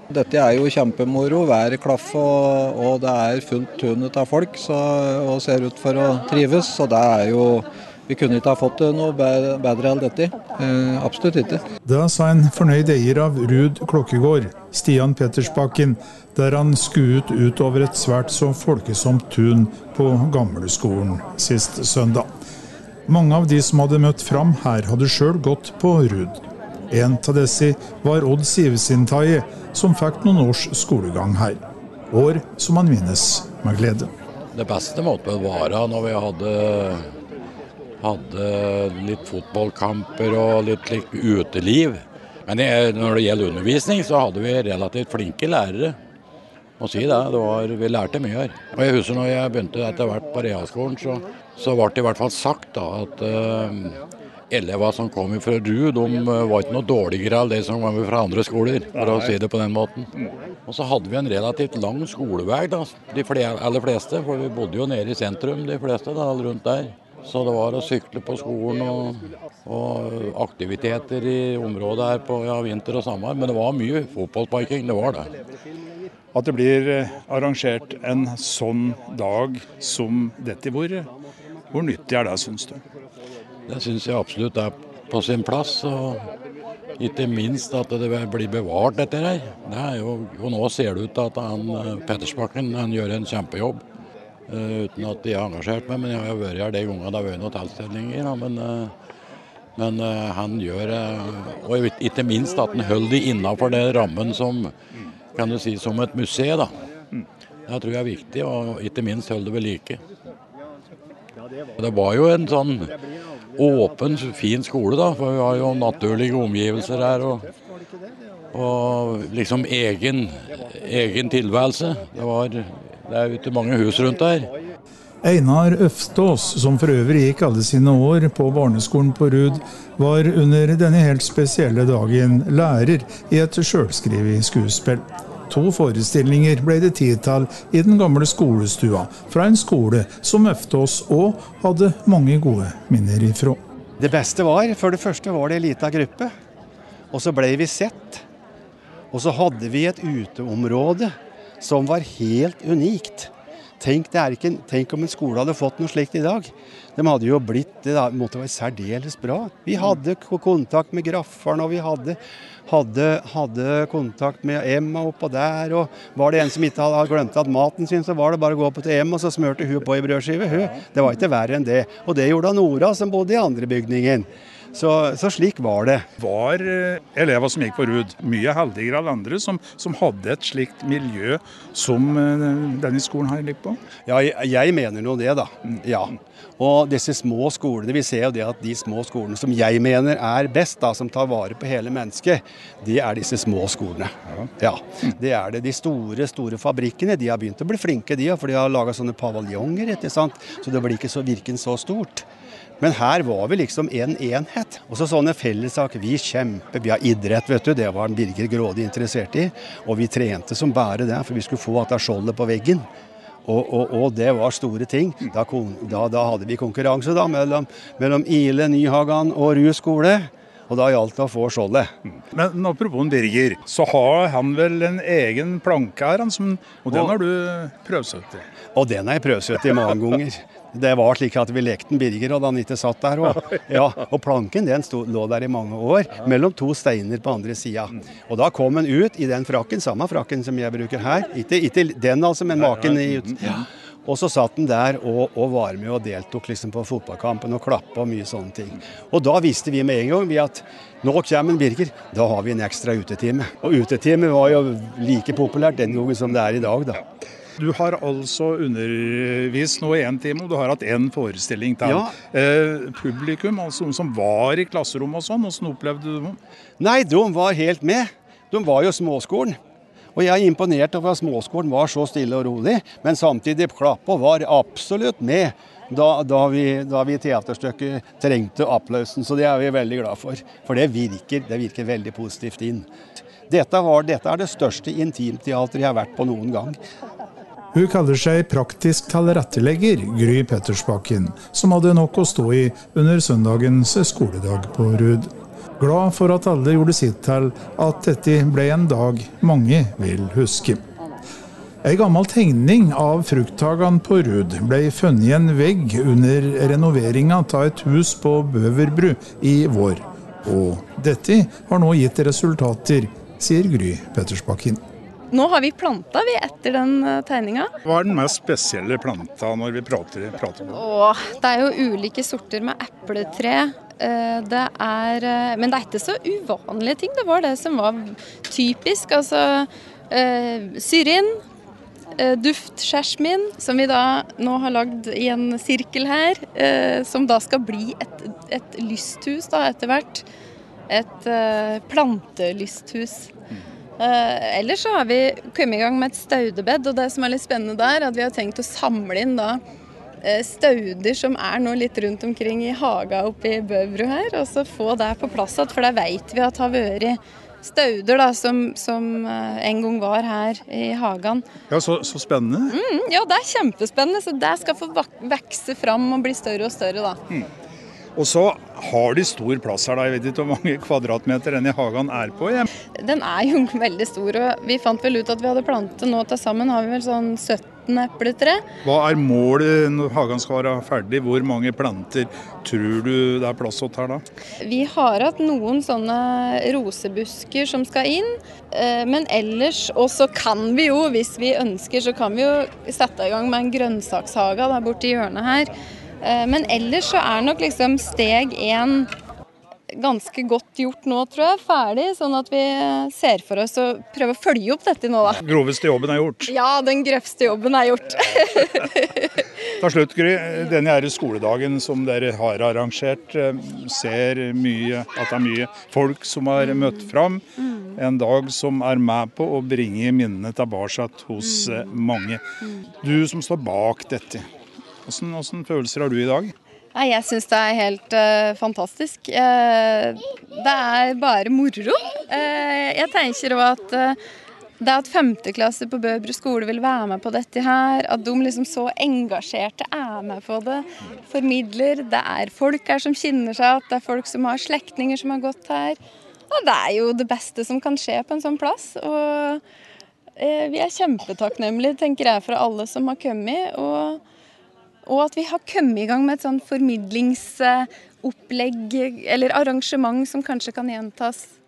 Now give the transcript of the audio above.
Dette jo kjempemoro, været klaff og det fullt tunet av folk og ser ut for å trives. Så det jo, vi kunne ikke ha fått noe bedre enn dette, absolutt ikke. Da sa en fornøyd eier av Rud Klokkegård, Stian Pettersbakken, der han skuet ut over et svært så folkesomt tun på gamleskolen sist søndag. Mange av de som hadde møtt fram her hadde selv gått på Rud. En av disse var Odd Sivesintaie, som fikk noen års skolegang her. År som han minnes med glede. Det beste måtte være når vi hadde litt fotballkamper og litt uteliv. Men når det gjelder undervisning, så hadde vi relativt flinke lærere. Må si det, vi lærte mye her. Og jeg husker når jeg begynte etter hvert på realskolen, så ble det i hvert fall sagt da, at elever som kom fra Rud, de var ikke noe dårligere enn de som kom fra andre skoler, for å si det på den måten. Og så hadde vi en relativt lang skolevei, da, de aller fleste, for vi bodde jo nede i sentrum, de fleste da, rundt der. Så det var å sykle på skolen og aktiviteter i området her på vinter og sommer, men det var mye fotballsparking, det var det. At det blir arrangert en sånn dag som dette, hvor nyttig det, synes du? Det synes jeg absolutt på sin plass, og ikke minst at det blir bevart dette her. Og nå ser det ut at Pettersbakken gjør en kjempejobb, uten at de har engasjert meg, men jeg har vært her de gangene det har vært noen tilstelninger. Men han gjør, og ikke minst at han holder de innenfor den rammen som, kan du si, som et museum da. Det tror jeg er viktig, og ikke minst holde det ved like. Det var jo en sånn åpen, fin skole da, for vi har jo naturlige omgivelser her, og liksom egen tilværelse. Det ikke mange hus rundt her. Einar Øftås, som for øvrig gikk alle sine år på barneskolen på Rud, var under denne helt spesielle dagen lærer i et selvskrevet skuespill. 2 forestillinger ble det tidtall i den gamle skolestua, fra en skole som Øftås og hadde mange gode minner ifra. Det beste var, for det første var det en liten gruppe, og så ble vi sett. Og så hadde vi et uteområde som var helt unikt. Tenk om en skole hadde fått noe slikt i dag. De hadde jo blitt, det måtte være særdeles bra. Vi hadde kontakt med grafferen, og vi hadde kontakt med Emma oppå der, og var det en som ikke hadde glemt at maten sin, så var det bare å gå på til Emma, og så smørte hun på i brødskive. Det var ikke verre enn det. Og det gjorde Nora, som bodde i andre bygningen. Så slik var det. Var elever som gikk på Rud mye heldigere enn andre som hadde et slikt miljø som denne skolen her ligger på? Ja, jeg mener nå det da. Ja. Og disse små skolene, vi ser jo det at de små skolene som jeg mener er best, da, som tar vare på hele mennesket, det er disse små skolene. Ja, det er det. De store fabrikkene, de har begynt å bli flinke, for de har laget sånne paviljonger, ikke sant? Så det blir ikke virken så stort. Men her var vi liksom en enhet. Og så sånne fellessaker, vi kjemper, vi har idrett, vet du, det var Birger grådig interessert i. Og vi trente som bare det, for vi skulle få at det skjoldet på veggen. Og det var store ting. Da hadde vi konkurranse da, mellom Ile, Nyhagan og Rud skole. Og da gjaldt det å få skjoldet. Men apropos Birger, så har han vel en egen planke her, og den har du prøvsøtt i. Og den har jeg prøvsøtt i mange ganger. Det var slik at vi lekte en Birger, og han ikke satt der. Og planken den lå der i mange år, mellom 2 steiner på andre siden. Og da kom han ut i den frakken, samme frakken som jeg bruker her. Ikke den altså, men maken ut. Og så satt han der og var med og deltok liksom på fotballkampen og klappet og mye sånne ting. Og da visste vi med en gang at nå kommer en Birger, da har vi en ekstra utetime. Og utetime var jo like populært den gangen som det er i dag da. Du har altså undervist nå i 1 time, og du har hatt en forestilling til. Ja. Publikum, altså som var i klasserommet og sånn, hvordan opplevde du dem? Nei, de var helt med. De var jo småskolen. Og jeg er imponert over at småskolen var så stille og rolig, men samtidig klappet var absolutt med da vi teaterstykket trengte applausen, så det er vi veldig glad for. For det virker veldig positivt inn. Dette er det største intimteater jeg har vært på noen gang. Hun kaller seg praktisk tilrettelegger, Gry Pettersbakken, som hadde nok å stå i under søndagens skoledag på Rud. Glad for at alle gjorde sitt til at dette ble en dag mange vil huske. En gammel tegning av frukthagen på Rud ble funnet i en vegg under renoveringen av et hus på Bøverbru i vår. Og dette har nå gitt resultater, sier Gry Pettersbakken. Nå har vi plantet etter den tegningen. Hva er den mest spesielle planta når vi prater om det? Det er jo ulike sorter med epletre. Men det er ikke så uvanlige ting. Det var det som var typisk. Altså syrin, duftskjersmin, som vi da nå har lagd i en sirkel her, som da skal bli et lysthus da etter hvert. Et plantelysthus. Ellers så har vi kommet i gang med et staudebed, og det som er litt spennende der, er at vi har tenkt å samle inn da stauder som er nå litt rundt omkring i haga oppe i Bøverbru her, og så få det på plass, for der vet vi at det har vært stauder da, som en gang var her i hagen. Ja, så spennende. Ja, det er kjempespennende, så det skal få vokse fram og bli større og større da. Og så har de stor plass her da, jeg vet ikke hvor mange kvadratmeter den i hagen er på. Den er jo veldig stor, og vi fant vel ut at vi hadde plantet nå til sammen, har vi vel sånn 17 epletre. Hva er målet når hagen skal være ferdig? Hvor mange planter tror du det er plass til her da? Vi har hatt noen sånne rosebusker som skal inn, men ellers, og så kan vi jo, hvis vi ønsker, så kan vi jo sette i gang med en grønnsakshaga der borte i hjørnet her. Men ellers så er nok liksom steg 1 ganske godt gjort nå, tror jeg, ferdig, sånn at vi ser for oss å prøve å følge opp dette nå da. Groveste jobben er gjort? Ja, den grøvste jobben er gjort. Ta slutt, Gry. Denne er skoledagen som dere har arrangert. Ser mye, at det er mye folk som har møtt fram. En dag som er med på å bringe minnene tilbake hos mange. Du som står bak dette. Hvordan følelser har du i dag? Nei, jeg synes det er helt fantastisk. Det er bare moro. Jeg tenker også at det at 5. klasse på Bøverbru skole vil være med på dette her, at de liksom så engasjerte er med på det, formidler. Det er folk her som kjenner seg, at det er folk som har slektninger som har gått her. Ja, det er jo det beste som kan skje på en sånn plass, og vi er kjempetakknemlige, tenker jeg, for alle som har kommet, og at vi har kommet i gang med et sånn formidlingsopplegg eller arrangement som kanskje kan gjentas